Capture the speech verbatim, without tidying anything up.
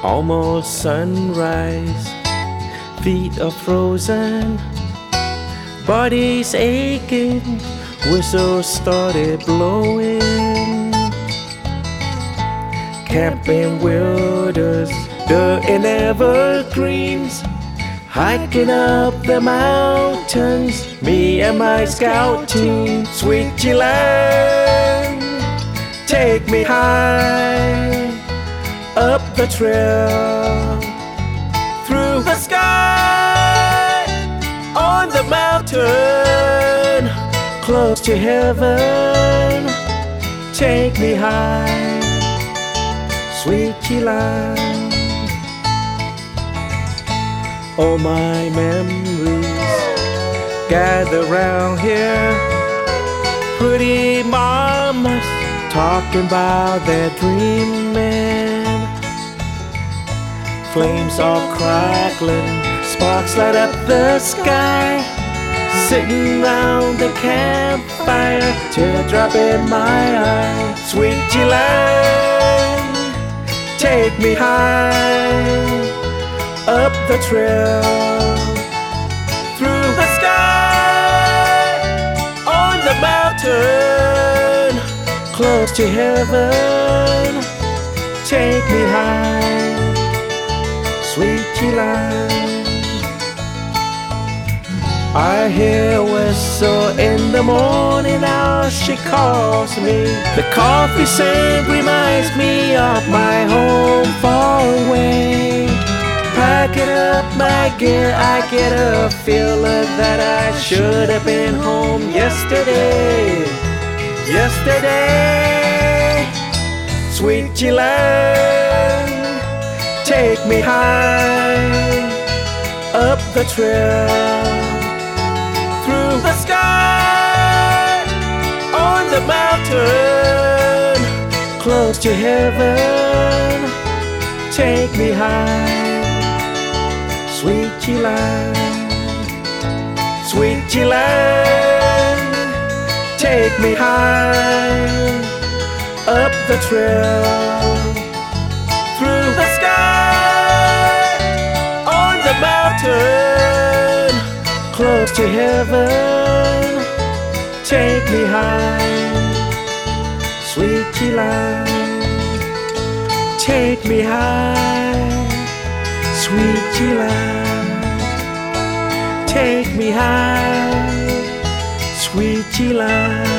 Almost sunrise, feet are frozen, body's aching, whistle started blowing. Camping wilders, dirt and evergreens, hiking up the mountains, me and my scout team. Sweet G-Land, take me high, up the trail, through the sky, on the mountain, close to heaven. Take me high, sweet G-Land. All my memories gather round here, pretty mamas talking about their dreaming. Flames are crackling, sparks light up the sky. Sitting round the campfire, teardrop in my eye. Sweet G-Land, take me high, up the trail, through the sky, on the mountain, close to heaven. Take me high, sweet G-Land. I hear a whistle in the morning hour, she calls me. The coffee scent reminds me of my home far away. Packing up my gear, I get a feeling that I should have been home yesterday. Yesterday, sweet G-Land, take me high, up the trail, through the sky, on the mountain, close to heaven. Take me high, sweet G-Land, sweet G-Land, take me high, up the trail, through the sky, on the mountain, close to heaven. Take me high, sweet G-Land, take me high, sweet G-Land, take me high, sweet G-Land.